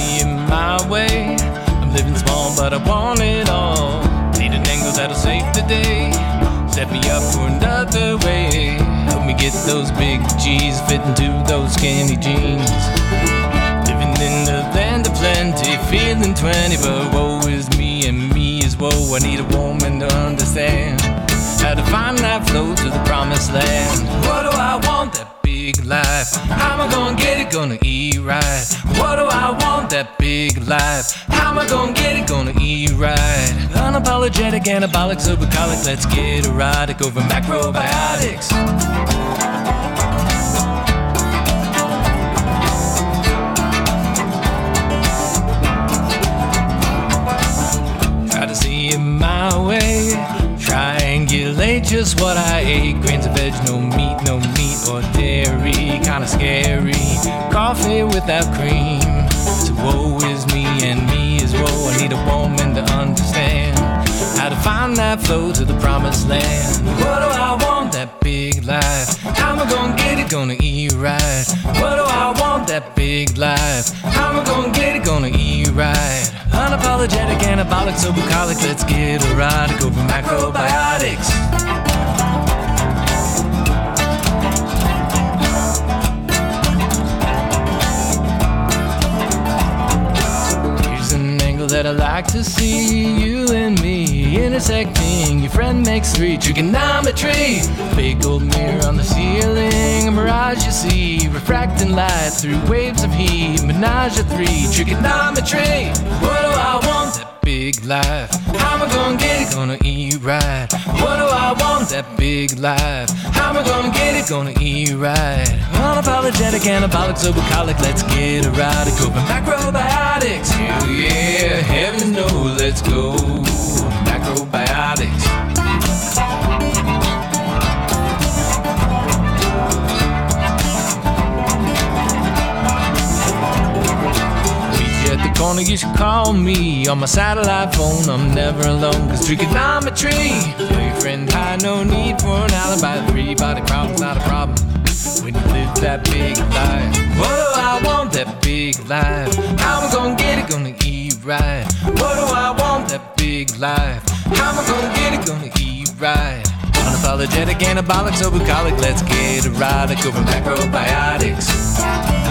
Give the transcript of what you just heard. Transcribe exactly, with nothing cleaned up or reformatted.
see it my way. I'm living small, but I want it all. Need an angle that'll save the day, set me up for another way. Help me get those big G's fit into those skinny jeans. Living in the land of plenty, feeling twenty, but woe is me and me is woe. I need a woman to understand how to find that flow to the promised land. What do I want? That big life. How am I gonna get it? Gonna eat right. What do I want? That big life. How am I gonna get it? Gonna eat right. Unapologetic, anabolic, supercolic. Let's get erotic over macrobiotics. Try to see it my way. Triangulate just what I ate. Grains of veg, no meat, no meat or dairy. Kinda scary. Coffee without cream. So woe is me and me is woe. I need a woman to understand how to find that flow to the promised land. What do I want? That big life. How am I gonna get it? Gonna eat right. What do I want? That big life. How am I gonna get it? Gonna eat right. Unapologetic, anabolic, supercolic. Let's get erotic over macrobiotics. That I like to see you and me intersecting. Your friend makes three. Trigonometry. Big old mirror on the ceiling. A mirage you see, refracting light through waves of heat. Menage a three. Trigonometry. What do I want? That big life. How am I gonna get it? Gonna eat right. What do I want? That big life. How am I gonna get it? Gonna eat right. Unapologetic, anabolic, supercolic. Let's get erotic over macrobiotics. Hell yeah, heavens no, let's go macrobiotics. At the corner, you should call me on my satellite phone. I'm never alone, cause trigonometry. Tell your friend hi, no need for an alibi. Three body problem's not a problem when you live that big life. What do I want? That big life. How am I gonna get it? Gonna eat right. What do I want? That big life. How am I gonna get it? Gonna eat right. Unapologetic, anabolic, supercolic. Let's get erotic over macrobiotics.